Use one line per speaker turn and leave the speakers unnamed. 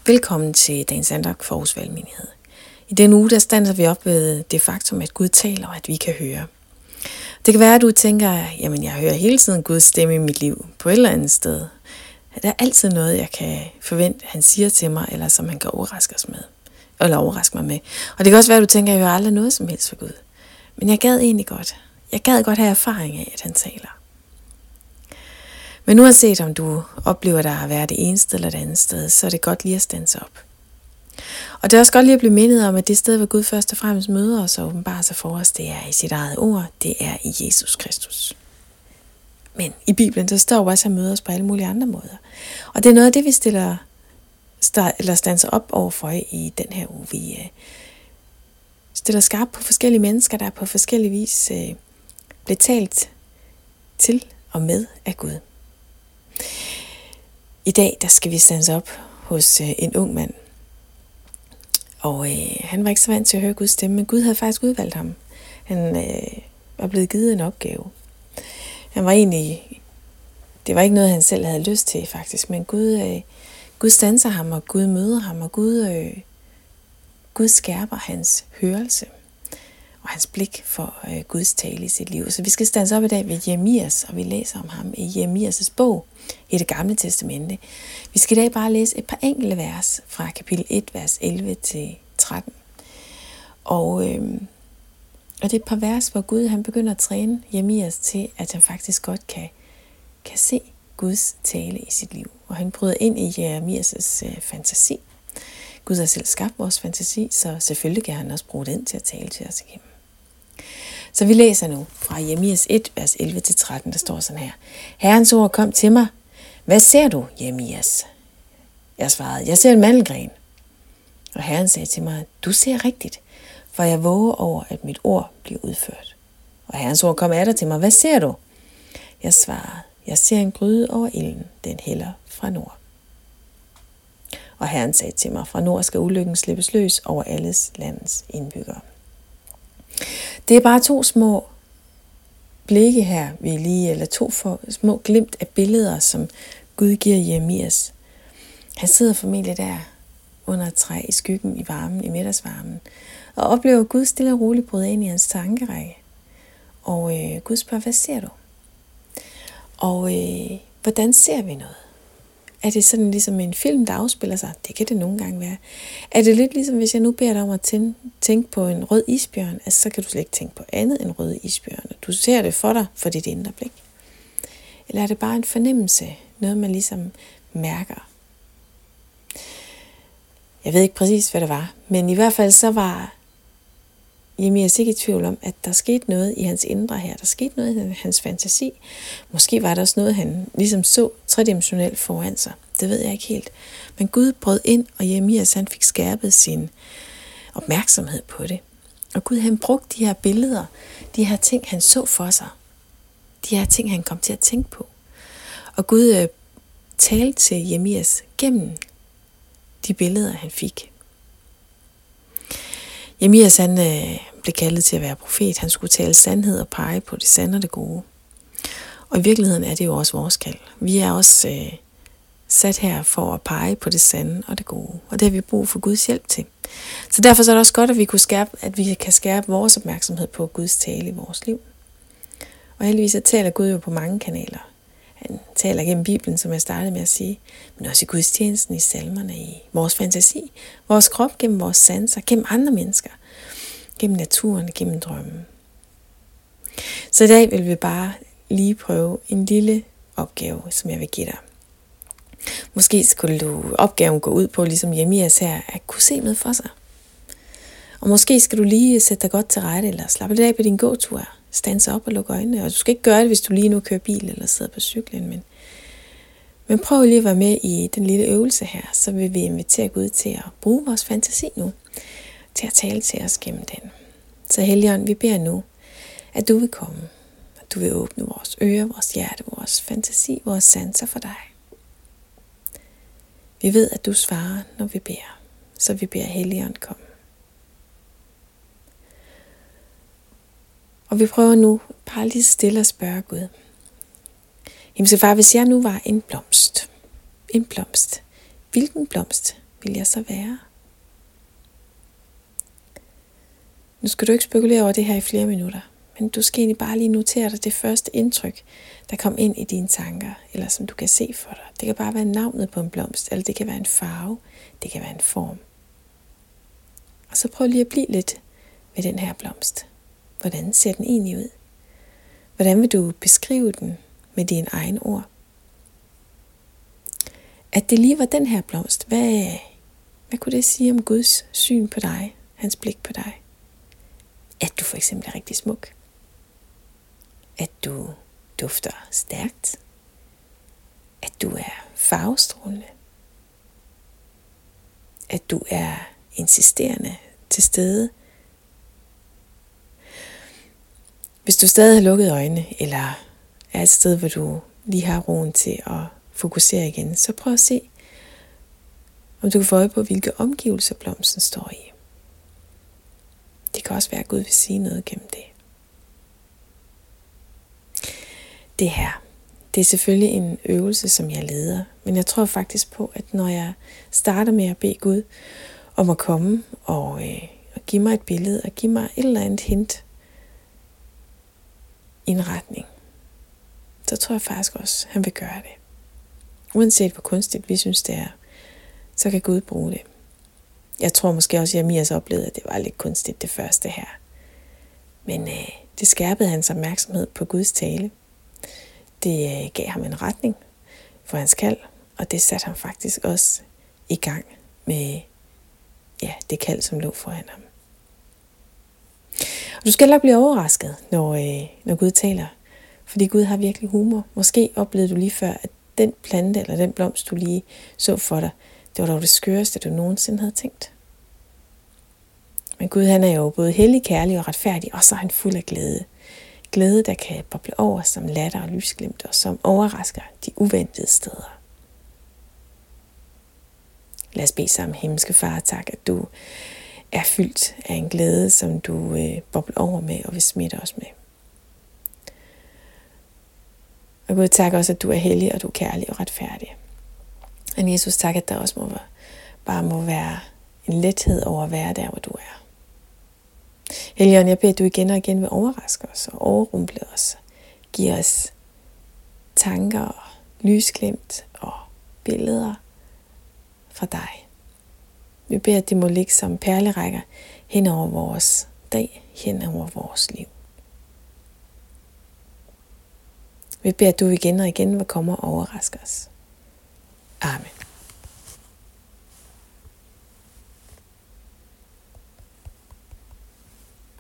Velkommen til dagens andagt for Aarhus Valgmenighed. I denne uge der standser vi op ved det faktum, at Gud taler, og at vi kan høre. Det kan være, at du tænker, jamen jeg hører hele tiden Guds stemme i mit liv på et eller andet sted. Der er altid noget, jeg kan forvente, han siger til mig, eller som han kan overraske mig med. Og det kan også være, at du tænker, at jeg hører aldrig noget som helst fra Gud. Men jeg gad godt have erfaring af, at han taler. Men uanset om du oplever dig at være det ene sted eller det andet sted, så er det godt lige at standse op. Og det er også godt lige at blive mindet om, at det sted, hvor Gud først og fremmest møder os og åbenbarer sig for os, det er i sit eget ord, det er i Jesus Kristus. Men i Bibelen, der står også, at han møder os på alle mulige andre måder. Og det er noget af det, vi standser op overfor i den her uge. Vi stiller skarp på forskellige mennesker, der på forskellige vis bliver talt til og med af Gud. I dag der skal vi standse op hos en ung mand. Og han var ikke så vant til at høre Guds stemme, men Gud havde faktisk udvalgt ham. Han var blevet givet en opgave. Det var ikke noget, han selv havde lyst til faktisk, men Gud standser ham, og Gud møder ham, og Gud skærper hans hørelse og hans blik for Guds tale i sit liv. Så vi skal standse op i dag ved Jeremias, og vi læser om ham i Jeremias' bog i Det Gamle Testamente. Vi skal i dag bare læse et par enkelte vers fra kapitel 1, vers 11 til 13. Og det er et par vers, hvor Gud han begynder at træne Jeremias til, at han faktisk godt kan se Guds tale i sit liv. Og han bryder ind i Jeremias' fantasi. Gud har selv skabt vores fantasi, så selvfølgelig kan han også bruge den til at tale til os igennem. Så vi læser nu fra Jeremias 1, vers 11 til 13, der står sådan her. Herrens ord kom til mig. Hvad ser du, Jeremias? Jeg svarede, jeg ser en mandelgren. Og Herren sagde til mig, du ser rigtigt, for jeg våger over, at mit ord bliver udført. Og Herrens ord kom atter til mig, hvad ser du? Jeg svarede, jeg ser en gryde over ilden, den hælder fra nord. Og Herren sagde til mig, fra nord skal ulykken slippes løs over alles landets indbyggere. Det er bare to små blikke her, eller to små glimt af billeder, som Gud giver Jeremias. Han sidder formentlig der under et træ i skyggen i varmen, i middagsvarmen, og oplever Gud stille og roligt bryde ind i hans tankerække. Og Gud spørger, hvad ser du? Og hvordan ser vi noget? Er det sådan ligesom en film, der afspiller sig? Det kan det nogle gange være. Er det lidt ligesom, hvis jeg nu beder dig om at tænke på en rød isbjørn, altså så kan du slet ikke tænke på andet end røde isbjørn. Du ser det for dig for dit indre blik. Eller er det bare en fornemmelse, noget man ligesom mærker? Jeg ved ikke præcis, hvad det var, men i hvert fald så var Jeremias ikke i tvivl om, at der skete noget i hans indre her. Der skete noget i hans fantasi. Måske var der også noget, han ligesom så tredimensionelt foran sig. Det ved jeg ikke helt. Men Gud brød ind, og Jeremias han fik skærpet sin opmærksomhed på det. Og Gud han brugte de her billeder, de her ting, han så for sig. De her ting, han kom til at tænke på. Og Gud talte til Jeremias gennem de billeder, han fik. Jeremias han blev kaldet til at være profet. Han skulle tale sandhed og pege på det sande og det gode. Og i virkeligheden er det jo også vores kald. Vi er også sat her for at pege på det sande og det gode. Og det har vi brug for Guds hjælp til. Så derfor så er det også godt, at vi kan skærpe vores opmærksomhed på Guds tale i vores liv. Og heldigvis så taler Gud jo på mange kanaler. Han taler gennem Bibelen, som jeg startede med at sige, men også i gudstjenesten, i salmerne, i vores fantasi, vores krop, gennem vores sanser, gennem andre mennesker, gennem naturen, gennem drømmen. Så i dag vil vi bare lige prøve en lille opgave, som jeg vil give dig. Måske skulle opgaven gå ud på, ligesom Jeremias her, at kunne se noget for sig. Og måske skal du lige sætte dig godt til rette, eller slappe lidt af på din gåtur. Standse op og lukke øjnene. Og du skal ikke gøre det, hvis du lige nu kører bil eller sidder på cyklen. Men prøv lige at være med i den lille øvelse her, så vil vi invitere Gud til at bruge vores fantasi nu, til at tale til os gennem den. Så Helligånd, vi beder nu, at du vil komme, at du vil åbne vores ører, vores hjerte, vores fantasi, vores sanser for dig. Vi ved, at du svarer, når vi beder, så vi beder Helligånd komme. Og vi prøver nu bare lige stille at spørge Gud. Himmelske Far, hvis jeg nu var en blomst, hvilken blomst vil jeg så være? Nu skal du ikke spekulere over det her i flere minutter, men du skal egentlig bare lige notere dig det første indtryk, der kom ind i dine tanker, eller som du kan se for dig. Det kan bare være navnet på en blomst, eller det kan være en farve, det kan være en form. Og så prøv lige at blive lidt ved den her blomst. Hvordan ser den egentlig ud? Hvordan vil du beskrive den med dine egne ord? At det lige var den her blomst, hvad kunne det sige om Guds syn på dig, hans blik på dig? At du for eksempel er rigtig smuk. At du dufter stærkt. At du er farvestrålende. At du er insisterende til stede. Hvis du stadig har lukket øjnene, eller er et sted, hvor du lige har roen til at fokusere igen, så prøv at se, om du kan få øje på, hvilke omgivelser blomsten står i. Det kan også være, at Gud vil sige noget gennem det. Det her, det er selvfølgelig en øvelse, som jeg leder, men jeg tror faktisk på, at når jeg starter med at bede Gud om at komme og give mig et billede og give mig et eller andet hint i en retning, så tror jeg faktisk også, at han vil gøre det. Uanset hvor kunstigt vi synes det er, så kan Gud bruge det. Jeg tror måske også, at Jeremias oplevede, at det var lidt kunstigt det første her. Men det skærpede hans opmærksomhed på Guds tale. Det gav ham en retning for hans kald, og det satte ham faktisk også i gang med det kald, som lå foran ham. Og du skal heller blive overrasket, når Gud taler, fordi Gud har virkelig humor. Måske oplevede du lige før, at den plante eller den blomst, du lige så for dig, det var dog det skøreste, du nogensinde havde tænkt. Men Gud, han er jo både hellig, kærlig og retfærdig, og så er han fuld af glæde. Glæde, der kan boble over som latter og lysglimt, og som overrasker de uventede steder. Lad os bede sammen, himmelske Far, tak, at du er fyldt af en glæde, som du bobler over med og vil smitte os med. Og Gud, tak også, at du er hellig, og du er kærlig og retfærdig. Og Jesus, tak, at der også må være en lethed over at være der, hvor du er. Helligånd, jeg beder, at du igen og igen vil overraske os og overrumple os. Giv os tanker og lysglimt og billeder fra dig. Vi beder, at det må ligge som perlerækker hen over vores dag, hen over vores liv. Vi beder, at du igen og igen vil komme og overraske os. Amen.